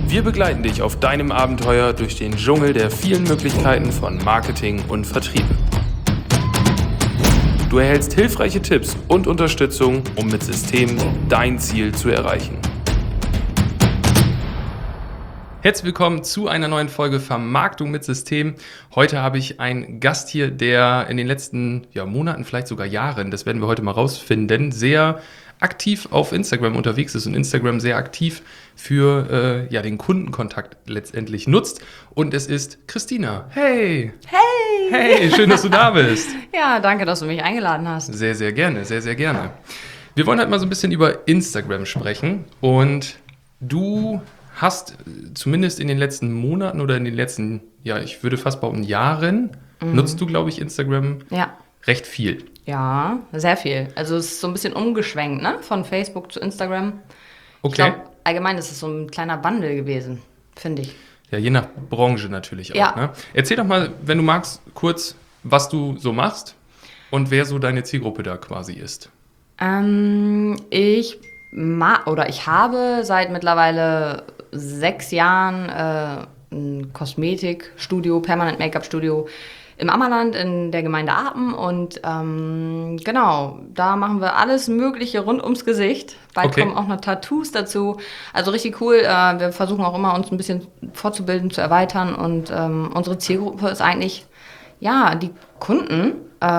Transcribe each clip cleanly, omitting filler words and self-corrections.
Wir begleiten dich auf deinem Abenteuer durch den Dschungel der vielen Möglichkeiten von Marketing und Vertrieb. Du erhältst hilfreiche Tipps und Unterstützung, um mit Systemen dein Ziel zu erreichen. Herzlich willkommen zu einer neuen Folge Vermarktung mit System. Heute habe ich einen Gast hier, der in den letzten Monaten, vielleicht sogar Jahren, das werden wir heute mal rausfinden, sehr aktiv auf Instagram unterwegs ist und Instagram sehr aktiv für den Kundenkontakt letztendlich nutzt. Und es ist Christina. Hey! Hey! Hey, schön, dass du da bist. Ja, danke, dass du mich eingeladen hast. Sehr, sehr gerne, sehr, sehr gerne. Wir wollen halt mal so ein bisschen über Instagram sprechen. Und du hast zumindest in den letzten Monaten oder in den letzten, ich würde fast behaupten, Jahren, nutzt du, glaube ich, Instagram recht viel. Ja, sehr viel. Also es ist so ein bisschen umgeschwenkt, ne? Von Facebook zu Instagram. Okay. Ich glaube, allgemein ist es so ein kleiner Wandel gewesen, finde ich. Ja, je nach Branche natürlich auch. Ja. Ne? Erzähl doch mal, wenn du magst, kurz, was du so machst und wer so deine Zielgruppe da quasi ist. Ich habe seit mittlerweile 6 Jahren ein Kosmetikstudio, Permanent Make-up-Studio im Ammerland in der Gemeinde Apen und genau, da machen wir alles Mögliche rund ums Gesicht. Bald kommen auch noch Tattoos dazu. Also richtig cool. Wir versuchen auch immer, uns ein bisschen fortzubilden, zu erweitern und unsere Zielgruppe ist eigentlich, die Kunden,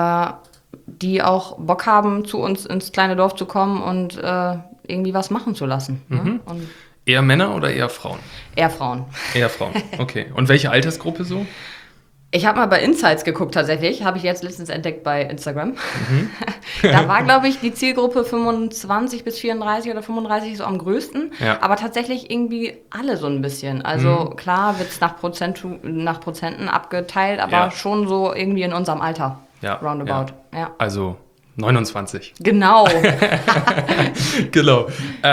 die auch Bock haben, zu uns ins kleine Dorf zu kommen und irgendwie was machen zu lassen. Mhm. Ne? Und eher Männer oder eher Frauen? Eher Frauen. Eher Frauen, okay. Und welche Altersgruppe so? Ich habe mal bei Insights geguckt tatsächlich, habe ich jetzt letztens entdeckt bei Instagram. Da war, glaube ich, die Zielgruppe 25 bis 34 oder 35 so am größten, aber tatsächlich irgendwie alle so ein bisschen. Also klar wird es nach Prozenten abgeteilt, aber schon so irgendwie in unserem Alter, roundabout. Ja. Also 29. Genau. Genau.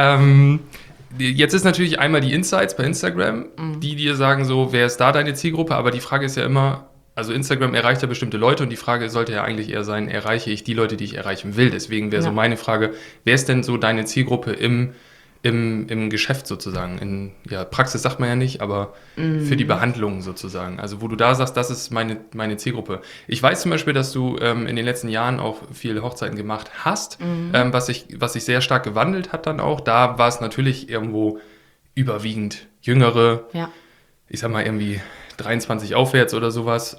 Jetzt ist natürlich einmal die Insights bei Instagram, die dir sagen so, wer ist da deine Zielgruppe? Aber die Frage ist ja immer, also Instagram erreicht ja bestimmte Leute und die Frage sollte ja eigentlich eher sein, erreiche ich die Leute, die ich erreichen will? Deswegen wäre so meine Frage, wer ist denn so deine Zielgruppe im Geschäft sozusagen? Praxis sagt man ja nicht, aber für die Behandlung sozusagen. Also wo du da sagst, das ist meine Zielgruppe. Ich weiß zum Beispiel, dass du in den letzten Jahren auch viele Hochzeiten gemacht hast, was sich sehr stark gewandelt hat dann auch. Da war es natürlich irgendwo überwiegend Jüngere, ich sag mal irgendwie 23 aufwärts oder sowas,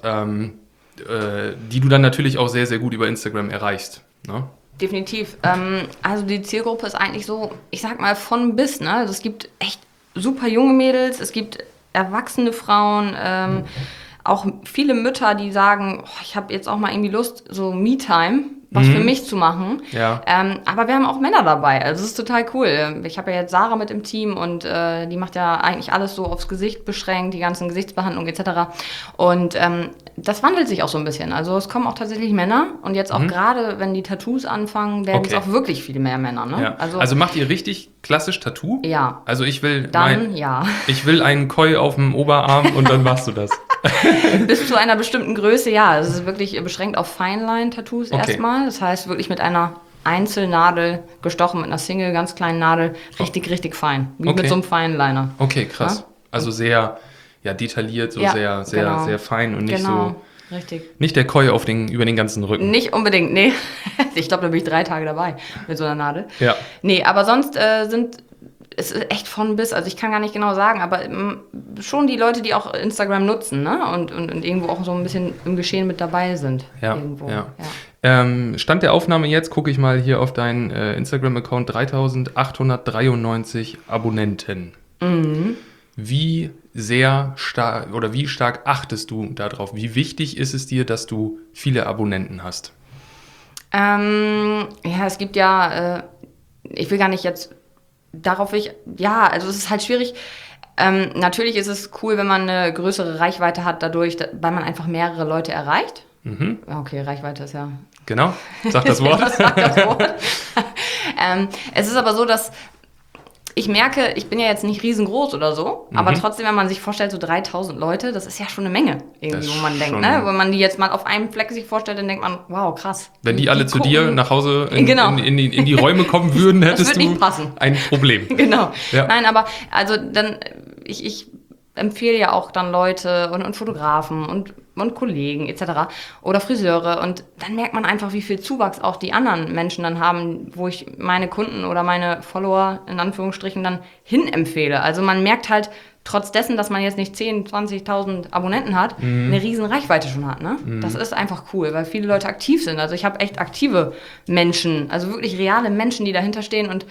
die du dann natürlich auch sehr, sehr gut über Instagram erreichst, ne? Definitiv. Also die Zielgruppe ist eigentlich so, ich sag mal von bis, ne? Also es gibt echt super junge Mädels, es gibt erwachsene Frauen, auch viele Mütter, die sagen, ich habe jetzt auch mal irgendwie Lust, so Me-Time, was für mich zu machen. Ja. Aber wir haben auch Männer dabei, also es ist total cool. Ich habe ja jetzt Sarah mit im Team und die macht ja eigentlich alles so aufs Gesicht beschränkt, die ganzen Gesichtsbehandlungen etc. Und das wandelt sich auch so ein bisschen. Also es kommen auch tatsächlich Männer und jetzt auch gerade, wenn die Tattoos anfangen, werden es auch wirklich viel mehr Männer. Ne? Ja. Also macht ihr richtig klassisch Tattoo? Ja. Also ich will ich will einen Koi auf dem Oberarm und dann machst du das. Bis zu einer bestimmten Größe, ja. Es ist wirklich beschränkt auf Feinline-Tattoos erstmal. Das heißt wirklich mit einer Einzelnadel gestochen, mit einer Single, ganz kleinen Nadel, richtig, richtig fein. Wie mit so einem Feinliner. Okay, krass. Ja? Also sehr detailliert, so sehr fein und nicht so... Richtig. Nicht der Koi über den ganzen Rücken. Nicht unbedingt, nee. Ich glaube, da bin ich 3 Tage dabei mit so einer Nadel. Ja. Nee, aber sonst es ist echt von bis, also ich kann gar nicht genau sagen, aber schon die Leute, die auch Instagram nutzen, ne? Und irgendwo auch so ein bisschen im Geschehen mit dabei sind. Ja, irgendwo. Stand der Aufnahme jetzt, gucke ich mal hier auf deinen Instagram-Account, 3.893 Abonnenten. Wie sehr stark oder wie stark achtest du darauf? Wie wichtig ist es dir, dass du viele Abonnenten hast? Es gibt ich will gar nicht jetzt also es ist halt schwierig. Natürlich ist es cool, wenn man eine größere Reichweite hat dadurch, weil man einfach mehrere Leute erreicht. Okay, Reichweite ist ja... Genau, sag das Wort. Es ist aber so, dass ich merke, ich bin ja jetzt nicht riesengroß oder so, aber trotzdem, wenn man sich vorstellt, so 3000 Leute, das ist ja schon eine Menge, irgendwie, wo man denkt, ne? Wenn man die jetzt mal auf einem Fleck sich vorstellt, dann denkt man, wow, krass. Wenn die alle zu dir nach Hause in die Räume kommen würden, hättest du ein Problem. Genau. Ja. Nein, aber also dann, ich empfehle ja auch dann Leute und Fotografen und Kollegen etc. oder Friseure und dann merkt man einfach, wie viel Zuwachs auch die anderen Menschen dann haben, wo ich meine Kunden oder meine Follower in Anführungsstrichen dann hin empfehle. Also man merkt halt, trotz dessen, dass man jetzt nicht 10.000, 20.000 Abonnenten hat, eine riesen Reichweite schon hat. Ne? Das ist einfach cool, weil viele Leute aktiv sind. Also ich habe echt aktive Menschen, also wirklich reale Menschen, die dahinter stehen und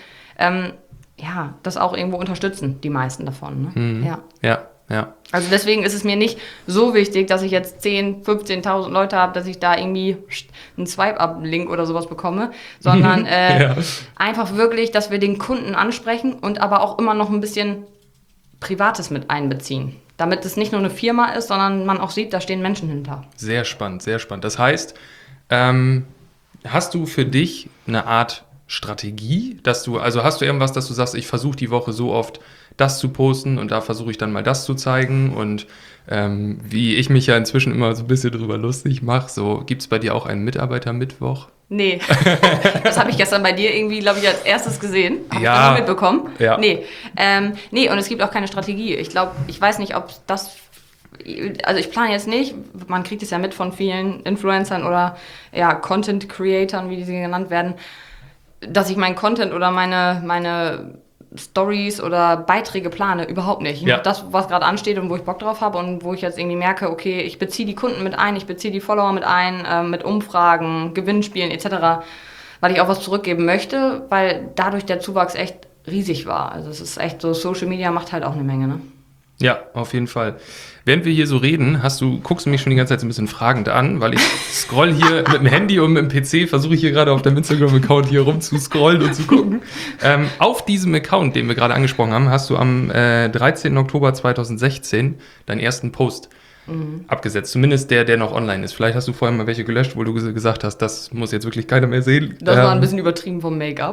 das auch irgendwo unterstützen, die meisten davon. Ne? Ja. Also deswegen ist es mir nicht so wichtig, dass ich jetzt 10.000, 15.000 Leute habe, dass ich da irgendwie einen Swipe-Up-Link oder sowas bekomme, sondern einfach wirklich, dass wir den Kunden ansprechen und aber auch immer noch ein bisschen Privates mit einbeziehen. Damit es nicht nur eine Firma ist, sondern man auch sieht, da stehen Menschen hinter. Sehr spannend, sehr spannend. Das heißt, hast du für dich eine Art Strategie, hast du irgendwas, dass du sagst, ich versuche die Woche so oft das zu posten und da versuche ich dann mal das zu zeigen und wie ich mich ja inzwischen immer so ein bisschen drüber lustig mache, so gibt es bei dir auch einen Mitarbeiter-Mittwoch? Nee, das habe ich gestern bei dir irgendwie, glaube ich, als erstes gesehen. Habe ich dann nur mitbekommen? Ja. Nee, und es gibt auch keine Strategie. Ich weiß nicht, ob das... Also ich plane jetzt nicht, man kriegt es ja mit von vielen Influencern oder Content-Creatern, wie diese genannt werden, dass ich meinen Content oder meine Stories oder Beiträge plane, überhaupt nicht. Ich mache das, was gerade ansteht und wo ich Bock drauf habe und wo ich jetzt irgendwie merke, okay, ich beziehe die Kunden mit ein, ich beziehe die Follower mit ein, mit Umfragen, Gewinnspielen etc., weil ich auch was zurückgeben möchte, weil dadurch der Zuwachs echt riesig war. Also es ist echt so, Social Media macht halt auch eine Menge, ne? Ja, auf jeden Fall. Während wir hier so reden, guckst du mich schon die ganze Zeit so ein bisschen fragend an, weil ich scroll hier mit dem Handy und mit dem PC, versuche ich hier gerade auf deinem Instagram-Account hier rum zu scrollen und zu gucken. Auf diesem Account, den wir gerade angesprochen haben, hast du am 13. Oktober 2016 deinen ersten Post abgesetzt. Zumindest der noch online ist. Vielleicht hast du vorher mal welche gelöscht, wo du gesagt hast, das muss jetzt wirklich keiner mehr sehen. Das war ein bisschen übertrieben vom Make-up.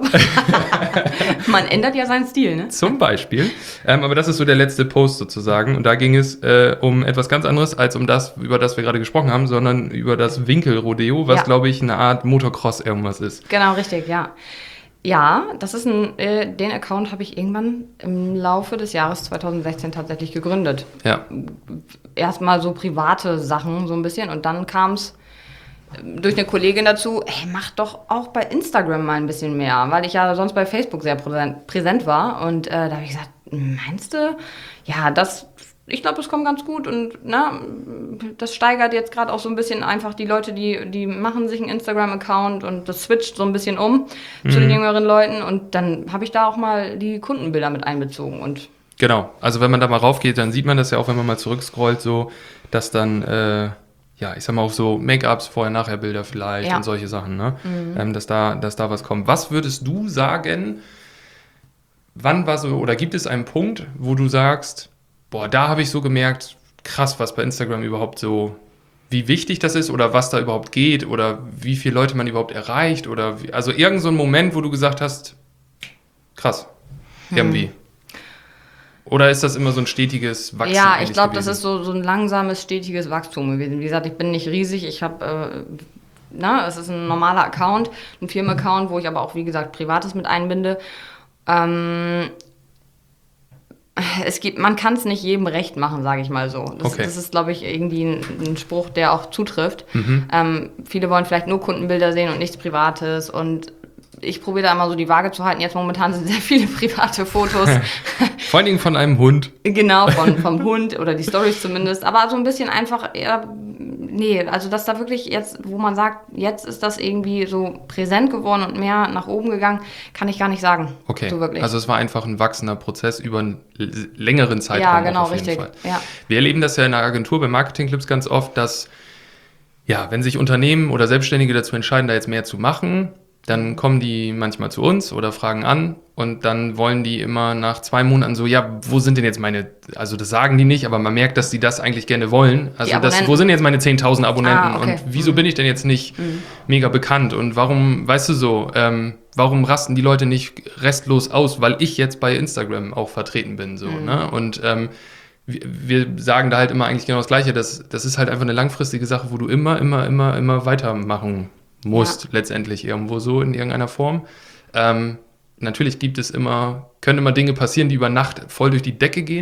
Man ändert ja seinen Stil, ne? Zum Beispiel. Aber das ist so der letzte Post sozusagen. Und da ging es um etwas ganz anderes als um das, über das wir gerade gesprochen haben, sondern über das Winkelrodeo, was, glaube ich, eine Art Motocross irgendwas ist. Genau, richtig, ja. Ja, das ist den Account habe ich irgendwann im Laufe des Jahres 2016 tatsächlich gegründet. Ja. Erstmal so private Sachen so ein bisschen und dann kam es durch eine Kollegin dazu, mach doch auch bei Instagram mal ein bisschen mehr, weil ich ja sonst bei Facebook sehr präsent war und da habe ich gesagt, meinst du? Ja, ich glaube, das kommt ganz gut und das steigert jetzt gerade auch so ein bisschen einfach die Leute, die machen sich einen Instagram-Account und das switcht so ein bisschen zu den jüngeren Leuten und dann habe ich da auch mal die Kundenbilder mit einbezogen und genau, also wenn man da mal raufgeht, dann sieht man das ja auch, wenn man mal zurückscrollt, so, dass dann, ich sag mal auch so Make-ups, Vorher-Nachher-Bilder vielleicht und solche Sachen, ne? Dass da was kommt. Was würdest du sagen, wann war so, oder gibt es einen Punkt, wo du sagst, boah, da habe ich so gemerkt, krass, was bei Instagram überhaupt so, wie wichtig das ist oder was da überhaupt geht oder wie viele Leute man überhaupt erreicht oder also irgend so ein Moment, wo du gesagt hast, krass, irgendwie. Oder ist das immer so ein stetiges Wachstum? Ja, ich glaube, das ist so ein langsames, stetiges Wachstum gewesen. Wie gesagt, ich bin nicht riesig, ich habe, es ist ein normaler Account, ein Firmenaccount, wo ich aber auch, wie gesagt, Privates mit einbinde. Man kann es nicht jedem recht machen, sage ich mal so. Das ist, glaube ich, irgendwie ein Spruch, der auch zutrifft. Viele wollen vielleicht nur Kundenbilder sehen und nichts Privates und ich probiere da immer so die Waage zu halten. Jetzt momentan sind sehr viele private Fotos. Vor allen Dingen von einem Hund. Genau, vom Hund oder die Storys zumindest. Aber so ein bisschen einfach, also dass da wirklich jetzt, wo man sagt, jetzt ist das irgendwie so präsent geworden und mehr nach oben gegangen, kann ich gar nicht sagen. Okay, so wirklich. Also es war einfach ein wachsender Prozess über einen längeren Zeitraum. Ja, genau, auf jeden richtig. Fall. Ja. Wir erleben das ja in der Agentur bei Marketing-Clips ganz oft, dass, wenn sich Unternehmen oder Selbstständige dazu entscheiden, da jetzt mehr zu machen, dann kommen die manchmal zu uns oder fragen an und dann wollen die immer nach 2 Monaten so, wo sind denn jetzt also das sagen die nicht, aber man merkt, dass die das eigentlich gerne wollen. Also wo sind jetzt meine 10.000 Abonnenten und wieso bin ich denn jetzt nicht mega bekannt und warum, weißt du so, warum rasten die Leute nicht restlos aus, weil ich jetzt bei Instagram auch vertreten bin, so, ne? Und wir sagen da halt immer eigentlich genau das Gleiche, das ist halt einfach eine langfristige Sache, wo du immer weitermachen musst, letztendlich irgendwo so in irgendeiner Form. Natürlich können immer Dinge passieren, die über Nacht voll durch die Decke gehen.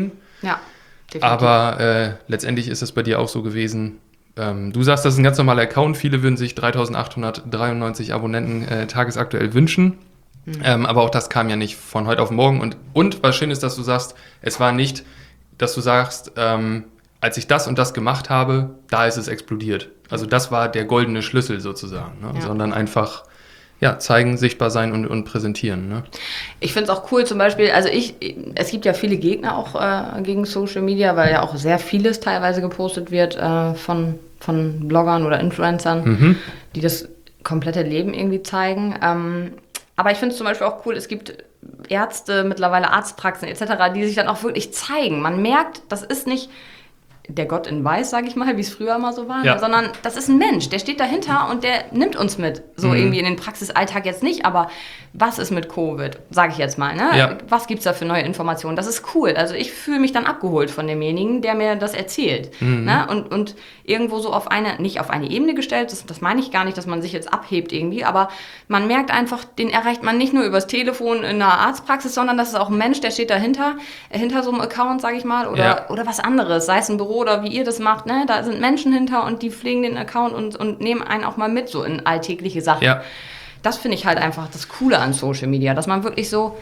Ja, definitiv. Aber letztendlich ist es bei dir auch so gewesen. Du sagst, das ist ein ganz normaler Account. Viele würden sich 3.893 Abonnenten tagesaktuell wünschen. Aber auch das kam ja nicht von heute auf morgen. Und was schön ist, dass du sagst, es war nicht, dass du sagst, als ich das und das gemacht habe, da ist es explodiert. Also das war der goldene Schlüssel sozusagen. Ne? Ja. Sondern einfach zeigen, sichtbar sein und präsentieren. Ne? Ich finde es auch cool, zum Beispiel, es gibt ja viele Gegner auch gegen Social Media, weil ja auch sehr vieles teilweise gepostet wird von Bloggern oder Influencern, die das komplette Leben irgendwie zeigen. Aber ich finde es zum Beispiel auch cool, es gibt Ärzte, mittlerweile Arztpraxen etc., die sich dann auch wirklich zeigen. Man merkt, das ist nicht der Gott in Weiß, sage ich mal, wie es früher immer so war, sondern das ist ein Mensch, der steht dahinter und der nimmt uns mit. So irgendwie in den Praxisalltag jetzt nicht, aber was ist mit Covid, sage ich jetzt mal, ne? Ja. Was gibt es da für neue Informationen? Das ist cool. Also ich fühle mich dann abgeholt von demjenigen, der mir das erzählt. Ne? Und irgendwo so nicht auf eine Ebene gestellt, das meine ich gar nicht, dass man sich jetzt abhebt irgendwie, aber man merkt einfach, den erreicht man nicht nur übers Telefon in einer Arztpraxis, sondern das ist auch ein Mensch, der steht dahinter, hinter so einem Account, sage ich mal, oder was anderes, sei es ein Büro oder wie ihr das macht, ne? Da sind Menschen hinter und die pflegen den Account und nehmen einen auch mal mit so in alltägliche Sachen. Ja. Das finde ich halt einfach das Coole an Social Media, dass man wirklich so,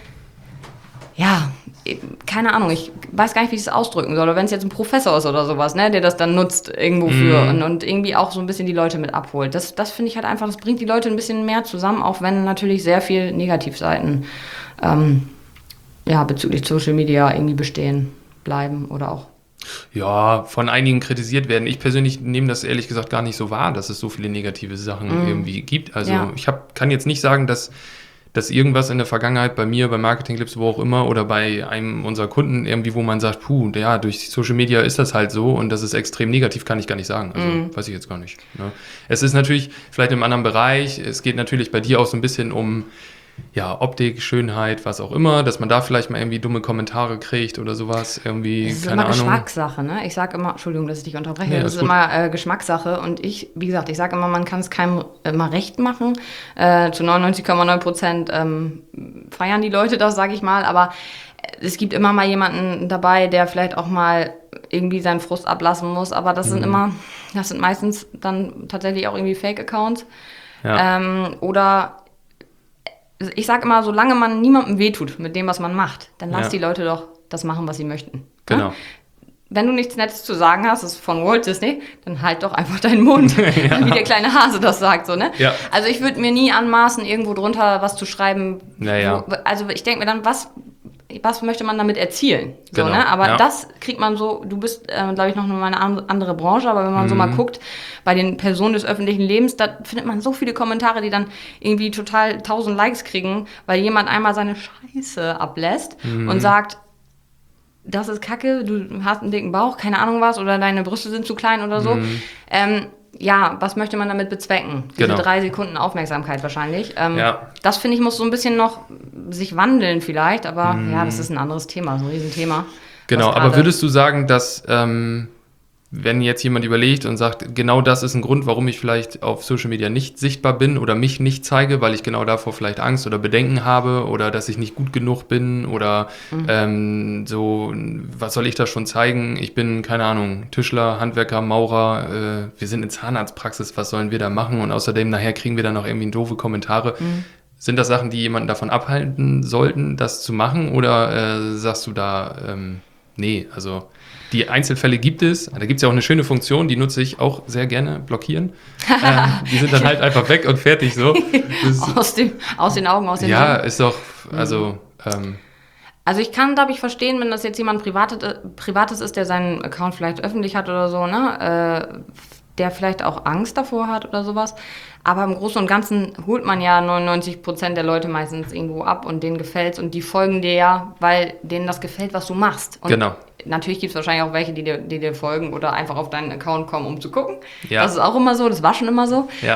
keine Ahnung, ich weiß gar nicht, wie ich es ausdrücken soll, oder wenn es jetzt ein Professor ist oder sowas, ne, der das dann nutzt irgendwo für und irgendwie auch so ein bisschen die Leute mit abholt. Das finde ich halt einfach, das bringt die Leute ein bisschen mehr zusammen, auch wenn natürlich sehr viel Negativseiten bezüglich Social Media irgendwie bestehen bleiben oder auch. Ja, von einigen kritisiert werden. Ich persönlich nehme das ehrlich gesagt gar nicht so wahr, dass es so viele negative Sachen irgendwie gibt. Also ich kann jetzt nicht sagen, dass irgendwas in der Vergangenheit bei mir, bei Marketing-Clips, wo auch immer, oder bei einem unserer Kunden irgendwie, wo man sagt, durch Social Media ist das halt so und das ist extrem negativ, kann ich gar nicht sagen. Also weiß ich jetzt gar nicht. Ne? Es ist natürlich vielleicht im anderen Bereich, es geht natürlich bei dir auch so ein bisschen um Optik, Schönheit, was auch immer, dass man da vielleicht mal irgendwie dumme Kommentare kriegt oder sowas, irgendwie, das ist keine immer Ahnung. Geschmackssache, ne? Ich sage immer, Entschuldigung, dass ich dich unterbreche, Nee, das ist gut. immer Geschmackssache und ich sage immer, man kann es keinem immer recht machen. Zu 99,9% feiern die Leute das, sage ich mal, aber es gibt immer mal jemanden dabei, der vielleicht auch mal irgendwie seinen Frust ablassen muss, aber das sind meistens dann tatsächlich auch irgendwie Fake-Accounts. Oder ich sage immer, solange man niemandem wehtut mit dem, was man macht, dann lass die Leute doch das machen, was sie möchten. Genau. Ne? Wenn du nichts Nettes zu sagen hast, das ist von Walt Disney, dann halt doch einfach deinen Mund, wie der kleine Hase das sagt. So, ne? Ja. Also ich würde mir nie anmaßen, irgendwo drunter was zu schreiben. Also ich denke mir dann, was möchte man damit erzielen? So, Genau. ne? Aber das kriegt man so, du bist, glaube ich, noch mal eine andere Branche, aber wenn man so mal guckt, bei den Personen des öffentlichen Lebens, da findet man so viele Kommentare, die dann irgendwie total 1000 Likes kriegen, weil jemand einmal seine Scheiße ablässt und sagt, das ist Kacke, du hast einen dicken Bauch, keine Ahnung was, oder deine Brüste sind zu klein oder so. Was möchte man damit bezwecken? Diese 3 Sekunden Aufmerksamkeit wahrscheinlich. Das, finde ich, muss so ein bisschen noch sich wandeln vielleicht, aber das ist ein anderes Thema, so ein Riesenthema. Genau, aber würdest du sagen, dass wenn jetzt jemand überlegt und sagt, genau das ist ein Grund, warum ich vielleicht auf Social Media nicht sichtbar bin oder mich nicht zeige, weil ich genau davor vielleicht Angst oder Bedenken habe oder dass ich nicht gut genug bin oder was soll ich da schon zeigen? Ich bin, keine Ahnung, Tischler, Handwerker, Maurer, wir sind in Zahnarztpraxis, was sollen wir da machen? Und außerdem nachher kriegen wir dann noch irgendwie doofe Kommentare. Sind das Sachen, die jemanden davon abhalten sollten, das zu machen? Oder sagst du da, nee, also die Einzelfälle gibt es. Da gibt es ja auch eine schöne Funktion, die nutze ich auch sehr gerne, blockieren. Die sind dann halt einfach weg und fertig so. Aus den Augen, aus den Sinn. Ja, ist doch, also... Also ich kann, glaube ich, verstehen, wenn das jetzt jemand Privates ist, der seinen Account vielleicht öffentlich hat oder so, ne? Der vielleicht auch Angst davor hat oder sowas. Aber im Großen und Ganzen holt man ja 99% der Leute meistens irgendwo ab und denen gefällt's und die folgen dir ja, weil denen das gefällt, was du machst. Und genau. Natürlich gibt es wahrscheinlich auch welche, die dir folgen oder einfach auf deinen Account kommen, um zu gucken. Ja. Das ist auch immer so, das war schon immer so. Ja.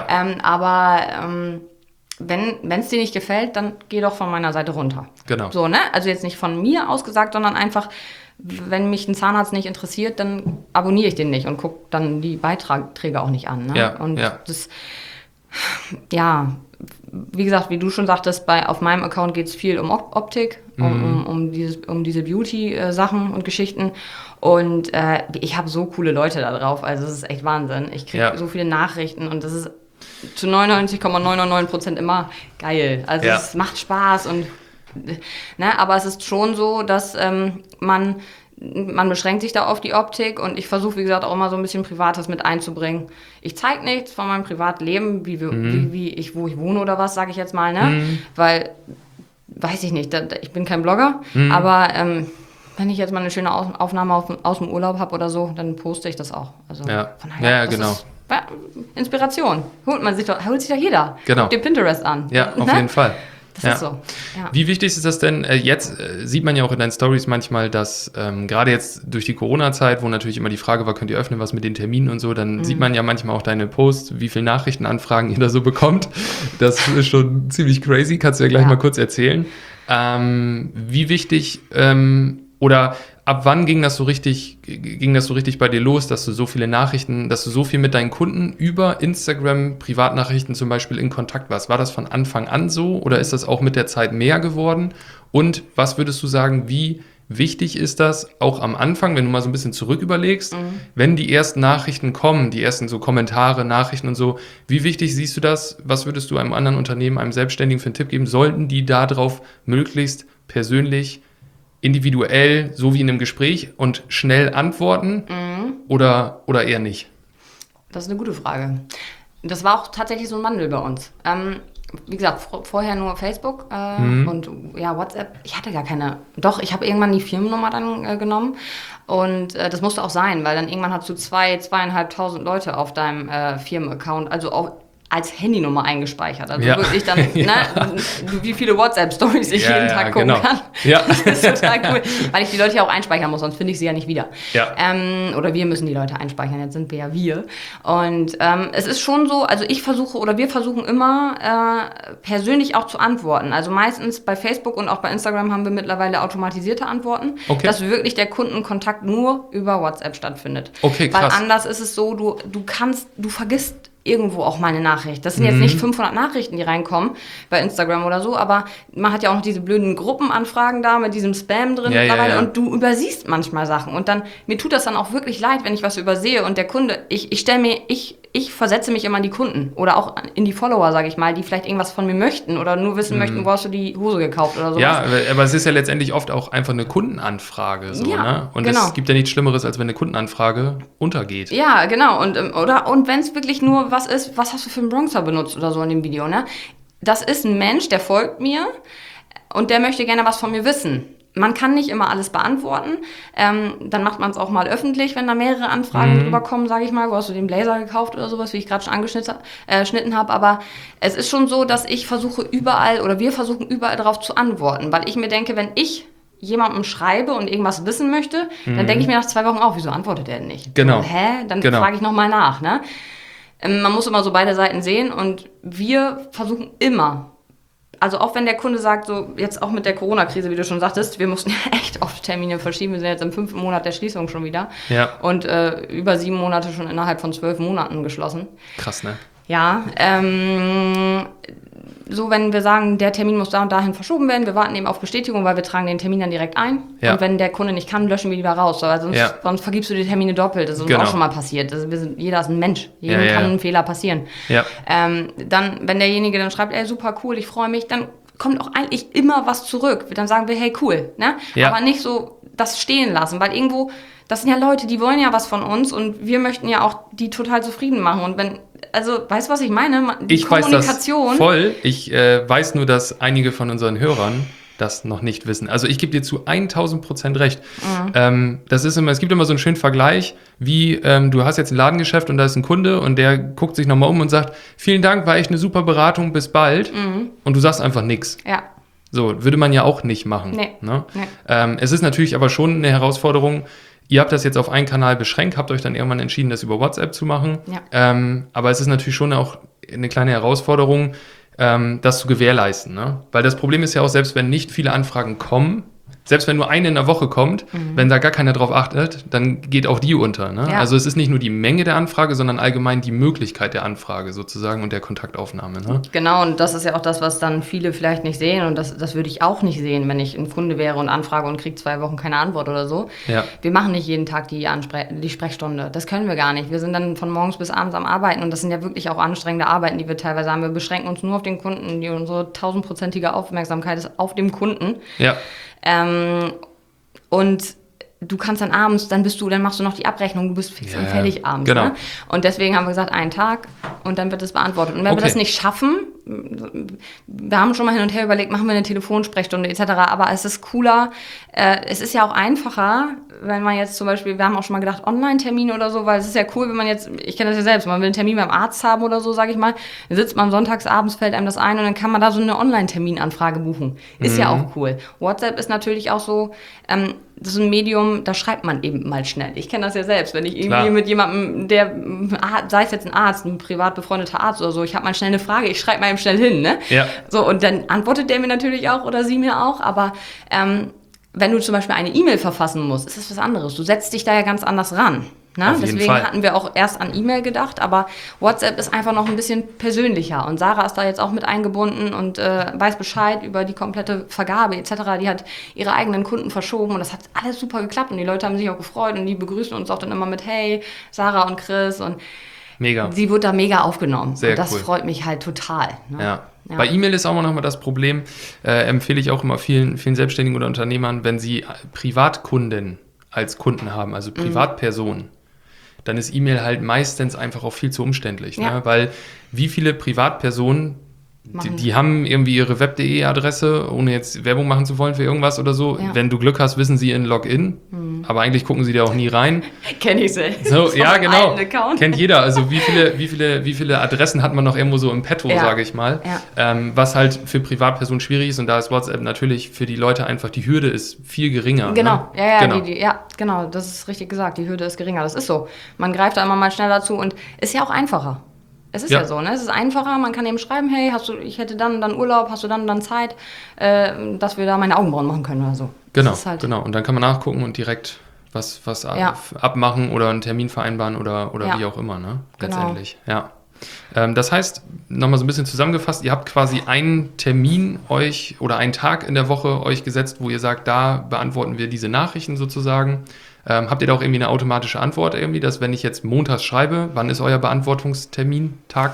Wenn es dir nicht gefällt, dann geh doch von meiner Seite runter. Genau. So, ne? Also jetzt nicht von mir aus gesagt, sondern einfach, wenn mich ein Zahnarzt nicht interessiert, dann abonniere ich den nicht und gucke dann die Beiträge auch nicht an. Ne? Ja, und das, wie gesagt, wie du schon sagtest, auf meinem Account geht es viel um Optik. um diese Beauty-Sachen und Geschichten. Und ich habe so coole Leute da drauf, also das ist echt Wahnsinn. Ich kriege so viele Nachrichten und das ist zu 99,999% immer geil. Also es macht Spaß und aber es ist schon so, dass man beschränkt sich da auf die Optik und ich versuche, wie gesagt, auch immer so ein bisschen Privates mit einzubringen. Ich zeige nichts von meinem Privatleben, wo ich wohne oder was, sage ich jetzt mal, ne? Weil, weiß ich nicht, ich bin kein Blogger, aber wenn ich jetzt mal eine schöne Aufnahme aus dem Urlaub habe oder so, dann poste ich das auch. Also von daher, genau. Ist Inspiration. Holt sich doch jeder. Genau. Guckt dir Pinterest an. Ja, auf jeden Fall. Das ist so. Ja. Wie wichtig ist das denn? Jetzt sieht man ja auch in deinen Stories manchmal, dass gerade jetzt durch die Corona-Zeit, wo natürlich immer die Frage war, könnt ihr öffnen, was mit den Terminen und so, dann sieht man ja manchmal auch deine Posts, wie viele Nachrichtenanfragen ihr da so bekommt. Das ist schon ziemlich crazy, kannst du ja gleich mal kurz erzählen. Wie wichtig oder ab wann ging das so richtig bei dir los, dass du so viele Nachrichten, dass du so viel mit deinen Kunden über Instagram, Privatnachrichten zum Beispiel in Kontakt warst? War das von Anfang an so oder ist das auch mit der Zeit mehr geworden? Und was würdest du sagen, wie wichtig ist das auch am Anfang, wenn du mal so ein bisschen zurück überlegst, wenn die ersten Nachrichten kommen, die ersten so Kommentare, Nachrichten und so, wie wichtig siehst du das? Was würdest du einem anderen Unternehmen, einem Selbstständigen für einen Tipp geben? Sollten die darauf möglichst persönlich, individuell, so wie in einem Gespräch und schnell antworten oder eher nicht? Das ist eine gute Frage. Das war auch tatsächlich so ein Wandel bei uns. Wie gesagt, vorher nur Facebook und WhatsApp. Ich hatte gar keine. Doch, ich habe irgendwann die Firmennummer dann genommen und das musste auch sein, weil dann irgendwann hast du 2.500 Leute auf deinem Firmenaccount, also auch als Handynummer eingespeichert. Also wirklich dann, wie viele WhatsApp-Stories ich jeden Tag gucken kann. Ja. Das ist total cool, weil ich die Leute ja auch einspeichern muss, sonst finde ich sie ja nicht wieder. Ja. Oder wir müssen die Leute einspeichern, jetzt sind wir ja wir. Und es ist schon so, also wir versuchen immer persönlich auch zu antworten. Also meistens bei Facebook und auch bei Instagram haben wir mittlerweile automatisierte Antworten, dass wirklich der Kundenkontakt nur über WhatsApp stattfindet. Okay, krass. Weil anders ist es so, du vergisst irgendwo auch mal eine Nachricht. Das sind jetzt nicht 500 Nachrichten, die reinkommen bei Instagram oder so, aber man hat ja auch noch diese blöden Gruppenanfragen da mit diesem Spam drin mittlerweile und du übersiehst manchmal Sachen und dann, mir tut das dann auch wirklich leid, wenn ich was übersehe und der Kunde, ich versetze mich immer in die Kunden oder auch in die Follower, sage ich mal, die vielleicht irgendwas von mir möchten oder nur wissen möchten, wo hast du die Hose gekauft oder sowas. Ja, aber es ist ja letztendlich oft auch einfach eine Kundenanfrage. So, ne? Und es gibt ja nichts Schlimmeres, als wenn eine Kundenanfrage untergeht. Ja, genau. Und wenn es wirklich nur was ist, was hast du für einen Bronzer benutzt oder so in dem Video, ne? Das ist ein Mensch, der folgt mir und der möchte gerne was von mir wissen. Man kann nicht immer alles beantworten. Dann macht man es auch mal öffentlich, wenn da mehrere Anfragen drüber kommen, sage ich mal. Wo hast du den Blazer gekauft oder sowas, wie ich gerade schon angeschnitten habe. Aber es ist schon so, dass wir versuchen überall darauf zu antworten. Weil ich mir denke, wenn ich jemandem schreibe und irgendwas wissen möchte, dann denke ich mir nach 2 Wochen auch, wieso antwortet der denn nicht? Genau. So, Dann frage ich nochmal nach, ne? Man muss immer so beide Seiten sehen und wir versuchen immer, also auch wenn der Kunde sagt, so jetzt auch mit der Corona-Krise, wie du schon sagtest, wir mussten echt oft Termine verschieben, wir sind jetzt im 5. Monat der Schließung schon wieder und über 7 Monate schon innerhalb von 12 Monaten geschlossen. Krass, ne? Ja, so wenn wir sagen, der Termin muss da und dahin verschoben werden, wir warten eben auf Bestätigung, weil wir tragen den Termin dann direkt ein. Ja. Und wenn der Kunde nicht kann, löschen wir lieber raus. Also sonst vergibst du die Termine doppelt. Das ist uns auch schon mal passiert. Also jeder ist ein Mensch. Jedem kann ein Fehler passieren. Ja. Dann, wenn derjenige dann schreibt, ey, super cool, ich freue mich, dann kommt auch eigentlich immer was zurück. Dann sagen wir, hey, cool. Ne? Ja. Aber nicht so das stehen lassen, weil irgendwo, das sind ja Leute, die wollen ja was von uns und wir möchten ja auch die total zufrieden machen. Und weißt du, was ich meine? Die Kommunikation. Ich weiß das voll. Ich weiß nur, dass einige von unseren Hörern das noch nicht wissen. Also ich gebe dir zu 1000% recht. Das ist immer, es gibt immer so einen schönen Vergleich, wie du hast jetzt ein Ladengeschäft und da ist ein Kunde und der guckt sich nochmal um und sagt, vielen Dank, war echt eine super Beratung, bis bald. Und du sagst einfach nichts. Ja. So, würde man ja auch nicht machen. Nee. Ne? Nee. Es ist natürlich aber schon eine Herausforderung. Ihr habt das jetzt auf einen Kanal beschränkt, habt euch dann irgendwann entschieden, das über WhatsApp zu machen. Ja. Aber es ist natürlich schon auch eine kleine Herausforderung, das zu gewährleisten. Ne? Weil das Problem ist ja auch, selbst wenn nicht viele Anfragen kommen, Selbst wenn nur eine in der Woche kommt, wenn da gar keiner drauf achtet, dann geht auch die unter. Ne? Ja. Also es ist nicht nur die Menge der Anfrage, sondern allgemein die Möglichkeit der Anfrage sozusagen und der Kontaktaufnahme. Ne? Genau, und das ist ja auch das, was dann viele vielleicht nicht sehen. Und das würde ich auch nicht sehen, wenn ich ein Kunde wäre und anfrage und kriege 2 Wochen keine Antwort oder so. Ja. Wir machen nicht jeden Tag die Sprechstunde. Das können wir gar nicht. Wir sind dann von morgens bis abends am Arbeiten und das sind ja wirklich auch anstrengende Arbeiten, die wir teilweise haben. Wir beschränken uns nur auf den Kunden. Unsere 1000-prozentige Aufmerksamkeit ist auf dem Kunden. Ja. Und du kannst dann abends, dann machst du noch die Abrechnung, du bist fix und fertig abends. Genau. Ne? Und deswegen haben wir gesagt, einen Tag und dann wird es beantwortet. Und wenn wir das nicht schaffen, wir haben schon mal hin und her überlegt, machen wir eine Telefonsprechstunde etc., aber es ist cooler, es ist ja auch einfacher, wenn man jetzt zum Beispiel, wir haben auch schon mal gedacht, Online-Termine oder so, weil es ist ja cool, wenn man jetzt, ich kenne das ja selbst, man will einen Termin beim Arzt haben oder so, sage ich mal, dann sitzt man sonntagsabends, fällt einem das ein und dann kann man da so eine Online-Terminanfrage buchen. Ist ja auch cool. WhatsApp ist natürlich auch so, das ist ein Medium, da schreibt man eben mal schnell. Ich kenne das ja selbst, wenn ich irgendwie mit jemandem, der, sei es jetzt ein Arzt, ein privat befreundeter Arzt oder so, ich habe mal schnell eine Frage, ich schreibe mal eben schnell hin, ne? Ja. So, und dann antwortet der mir natürlich auch oder sie mir auch, aber wenn du zum Beispiel eine E-Mail verfassen musst, ist das was anderes. Du setzt dich da ja ganz anders ran. Ne? Deswegen hatten wir auch erst an E-Mail gedacht, aber WhatsApp ist einfach noch ein bisschen persönlicher. Und Sarah ist da jetzt auch mit eingebunden und weiß Bescheid über die komplette Vergabe etc. Die hat ihre eigenen Kunden verschoben und das hat alles super geklappt. Und die Leute haben sich auch gefreut und die begrüßen uns auch dann immer mit Hey, Sarah und Chris. Und mega. Sie wird da mega aufgenommen. Sehr und das cool. Freut mich halt total. Ne? Ja. Bei E-Mail ist auch noch mal das Problem, empfehle ich auch immer vielen Selbstständigen oder Unternehmern, wenn sie Privatkunden als Kunden haben, also Privatpersonen, dann ist E-Mail halt meistens einfach auch viel zu umständlich. Ja. Ne? Weil wie viele Privatpersonen, die haben irgendwie ihre web.de-Adresse, ohne jetzt Werbung machen zu wollen für irgendwas oder so. Ja. Wenn du Glück hast, wissen sie ihren Login, aber eigentlich gucken sie da auch nie rein. Kenn ich selbst. So, ja, genau. Kennt jeder. Also wie viele Adressen hat man noch irgendwo so im Petto, sage ich mal. Ja. Was halt für Privatpersonen schwierig ist und da ist WhatsApp natürlich für die Leute einfach, die Hürde ist viel geringer. Genau, ne? Genau, das ist richtig gesagt. Die Hürde ist geringer, das ist so. Man greift da immer mal schneller zu und ist ja auch einfacher. Es ist ja so, ne? Es ist einfacher, man kann eben schreiben, hey, ich hätte dann Urlaub, hast du dann Zeit, dass wir da meine Augenbrauen machen können oder so. Genau, genau. Und dann kann man nachgucken und direkt was abmachen oder einen Termin vereinbaren oder wie auch immer, ne? Letztendlich, ja. Das heißt, nochmal so ein bisschen zusammengefasst, ihr habt quasi einen Termin euch oder einen Tag in der Woche euch gesetzt, wo ihr sagt, da beantworten wir diese Nachrichten sozusagen. Habt ihr da auch irgendwie eine automatische Antwort irgendwie, dass wenn ich jetzt montags schreibe, wann ist euer Beantwortungstermin, Tag?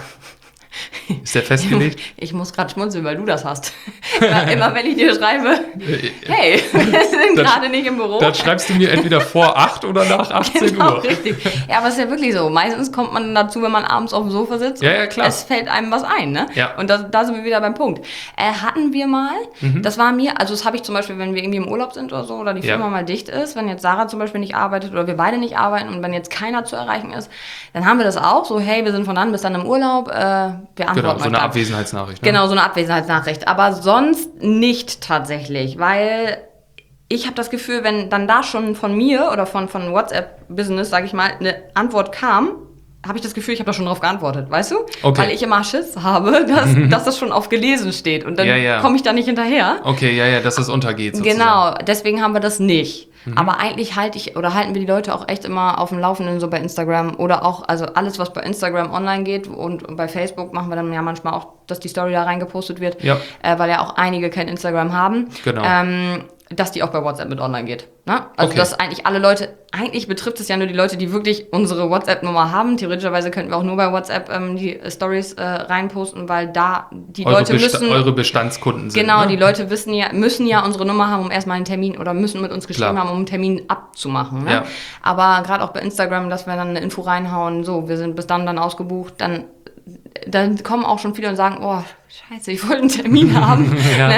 Ist der festgelegt? Ich muss gerade schmunzeln, weil du das hast. Immer wenn ich dir schreibe, hey, wir sind gerade nicht im Büro. Dann schreibst du mir entweder vor 8 oder nach 18 Uhr. Richtig. Ja, aber es ist ja wirklich so. Meistens kommt man dazu, wenn man abends auf dem Sofa sitzt. Ja, klar. Es fällt einem was ein, ne? Ja. Und da sind wir wieder beim Punkt. Hatten wir mal, das war mir, also das habe ich zum Beispiel, wenn wir irgendwie im Urlaub sind oder so, oder die Firma mal dicht ist, wenn jetzt Sarah zum Beispiel nicht arbeitet oder wir beide nicht arbeiten und wenn jetzt keiner zu erreichen ist, dann haben wir das auch so, hey, wir sind von dann bis dann im Urlaub, wir antworten genau, so eine Abwesenheitsnachricht. Ne? Genau, so eine Abwesenheitsnachricht. Aber sonst nicht tatsächlich, weil ich habe das Gefühl, wenn dann da schon von mir oder von WhatsApp-Business, sage ich mal, eine Antwort kam, habe ich das Gefühl, ich habe da schon drauf geantwortet, weißt du? Okay. Weil ich immer Schiss habe, dass das schon auf gelesen steht und dann komme ich da nicht hinterher. Okay, dass es untergeht sozusagen. Genau, deswegen haben wir das nicht. Aber eigentlich halten wir die Leute auch echt immer auf dem Laufenden, so bei Instagram oder auch, also alles, was bei Instagram online geht und bei Facebook machen wir dann ja manchmal auch, dass die Story da reingepostet wird, weil ja auch einige kein Instagram haben. Genau. Dass die auch bei WhatsApp mit online geht. Ne? Also dass eigentlich alle Leute, eigentlich betrifft es ja nur die Leute, die wirklich unsere WhatsApp-Nummer haben. Theoretischerweise könnten wir auch nur bei WhatsApp die Stories reinposten, weil da die Leute müssen... Eure Bestandskunden sind. Genau, ne? Die Leute müssen ja unsere Nummer haben, um erstmal einen Termin oder müssen mit uns geschrieben haben, um einen Termin abzumachen. Ne? Ja. Aber gerade auch bei Instagram, dass wir dann eine Info reinhauen, so, wir sind bis dann ausgebucht, dann kommen auch schon viele und sagen, oh, scheiße, ich wollte einen Termin haben.